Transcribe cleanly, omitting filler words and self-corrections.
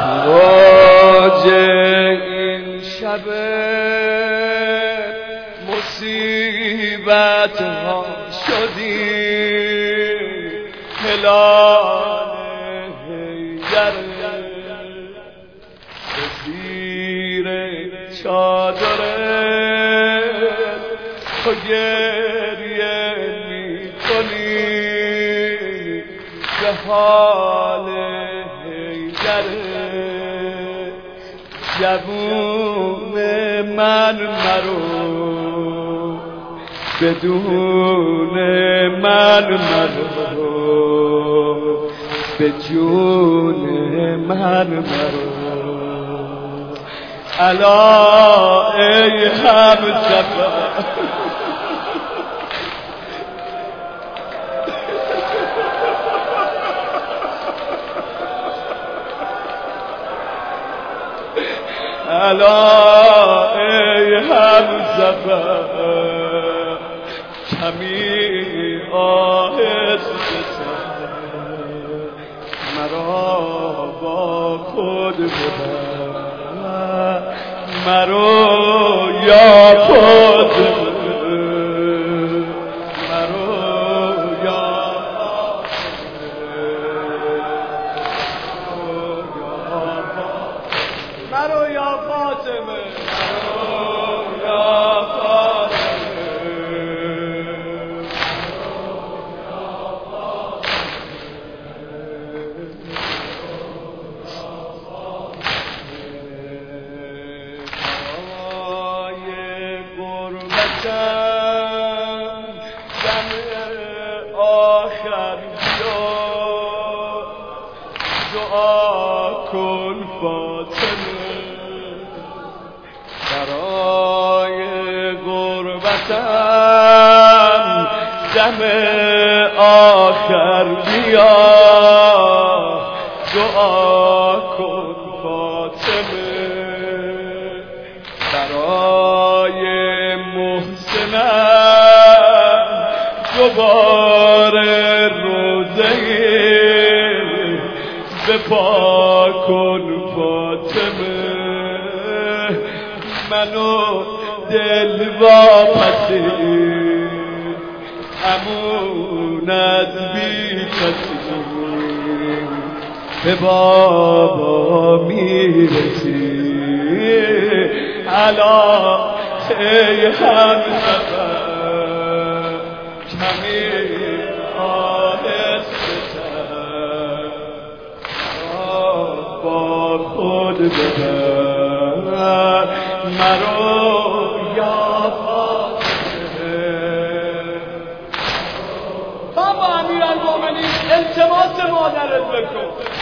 واجه این شب مصیبت ها شدی هلال حیدر زیر چادر تو گریه می کنی به حال حیدر جوون من مرو بدون من مرو به جون من مرو الا ای همسفر الا ای همسفر کمی آهسته مرا با خود ببر مرو یا خود مرو یا مرو یا فاطمه دم آخر بیا دعا کن فاطمه برای غربتم دم آخر بیا دعا کن فاطمه برای محسنم دوباره روزه بپا کن فاطمه منو دل واپسی همون از بی کسی به بابا میرسی الا ای همسفر کمی آهسته با خود ببر مرو یا فاطمه بابا امیرالمومنین التماس مادرت بکن